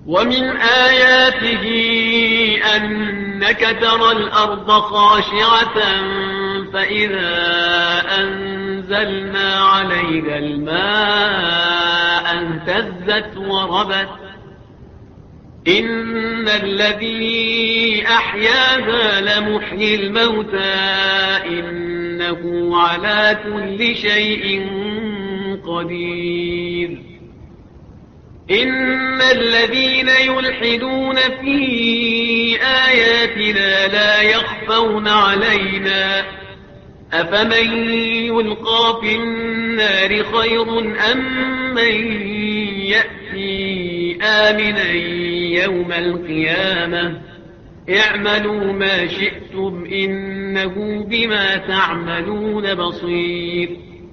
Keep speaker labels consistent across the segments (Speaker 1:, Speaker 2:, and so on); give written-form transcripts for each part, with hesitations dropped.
Speaker 1: ومن آياته أنك ترى الأرض خاشعة فإذا أنزلنا عليها الماء اهتزت وربت إن الذي أحياها لمحيي الموتى إنه على كل شيء قدير إن الذين يلحدون في آياتنا لا يخفون علينا أفمن يلقى في النار خير أم من يأتي آمنا يوم القيامة اعملوا ما شئتم إنه بما تعملون بصير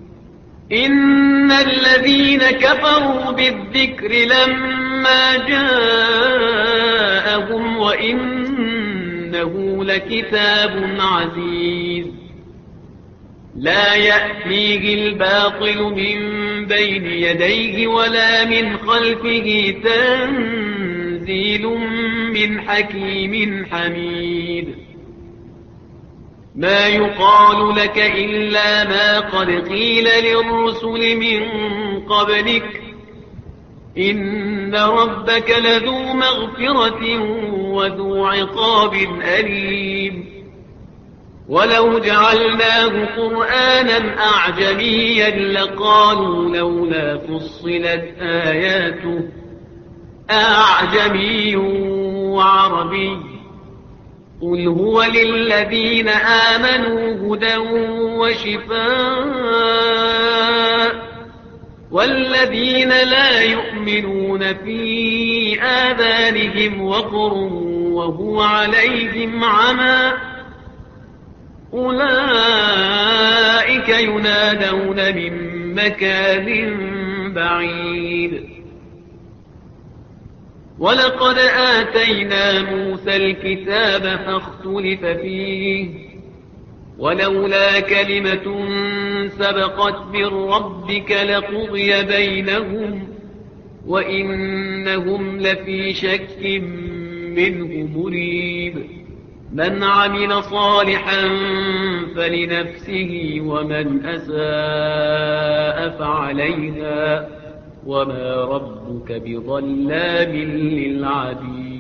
Speaker 1: إن الذين كفروا بالذكر لما جاءهم وإنه لكتاب عزيز لا يأتيه الباطل من بين يديه ولا من خلفه تنزيل من حكيم حميد ما يقال لك إلا ما قد قيل للرسل من قبلك إن ربك لذو مغفرة وذو عقاب أليم ولو جعلناه قرآنا أعجميا لقالوا لولا فصلت آياته أعجمي وعربي قل هو للذين آمنوا هدى وشفاء والذين لا يؤمنون في آذانهم وقر وهو عليهم عمى أولئك ينادون من مكان بعيد ولقد آتينا موسى الكتاب فاختلف فيه ولولا كلمة سبقت من ربك لقضي بينهم وإنهم لفي شك منه مريب من عمل صالحا فلنفسه ومن أساء فعليها وما ربك بظلام للعبيد